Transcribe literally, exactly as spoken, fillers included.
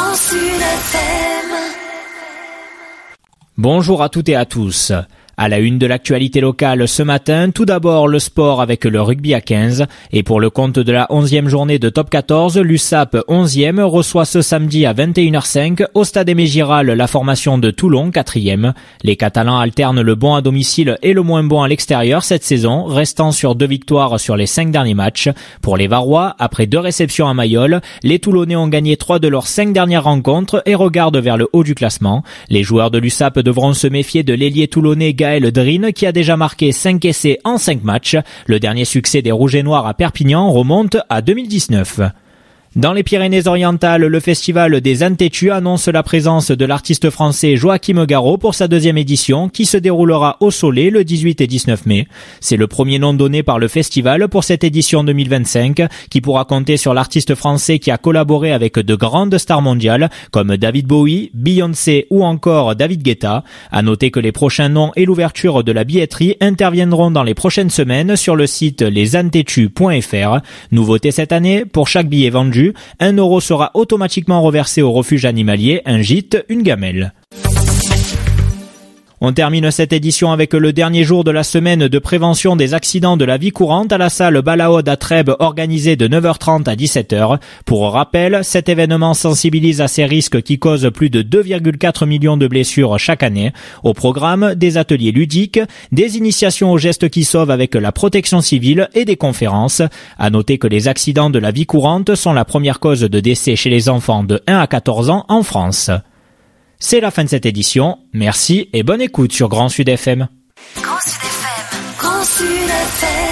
Grand Sud F M. Bonjour à toutes et à tous. À la une de l'actualité locale ce matin, tout d'abord le sport avec le rugby à quinze. Et pour le compte de la onzième journée de Top quatorze, l'U S A P onzième reçoit ce samedi à vingt et une heures cinq au Stade Aimé Giral la formation de Toulon, quatrième. Les Catalans alternent le bon à domicile et le moins bon à l'extérieur cette saison, restant sur deux victoires sur les cinq derniers matchs. Pour les Varois, après deux réceptions à Mayol, les Toulonnais ont gagné trois de leurs cinq dernières rencontres et regardent vers le haut du classement. Les joueurs de l'U S A P devront se méfier de l'ailier toulonnais Gaël Drine qui a déjà marqué cinq essais en cinq matchs. Le dernier succès des Rouges et Noirs à Perpignan remonte à deux mille dix-neuf. Dans les Pyrénées-Orientales, le festival des Antétu annonce la présence de l'artiste français Joachim Garraud pour sa deuxième édition qui se déroulera au Soleil le dix-huit et dix-neuf mai. C'est le premier nom donné par le festival pour cette édition deux mille vingt-cinq qui pourra compter sur l'artiste français qui a collaboré avec de grandes stars mondiales comme David Bowie, Beyoncé ou encore David Guetta. À noter que les prochains noms et l'ouverture de la billetterie interviendront dans les prochaines semaines sur le site les antétu point f r. Nouveauté cette année, pour chaque billet vendu, un euro sera automatiquement reversé au refuge animalier, un gîte, une gamelle. On termine cette édition avec le dernier jour de la semaine de prévention des accidents de la vie courante à la salle Balaod à Trèbes organisée de neuf heures trente à dix-sept heures. Pour rappel, cet événement sensibilise à ces risques qui causent plus de deux virgule quatre millions de blessures chaque année. Au programme, des ateliers ludiques, des initiations aux gestes qui sauvent avec la protection civile et des conférences. À noter que les accidents de la vie courante sont la première cause de décès chez les enfants de un à quatorze ans en France. C'est la fin de cette édition. Merci et bonne écoute sur Grand Sud F M. Grand Sud F M. Grand Sud F M.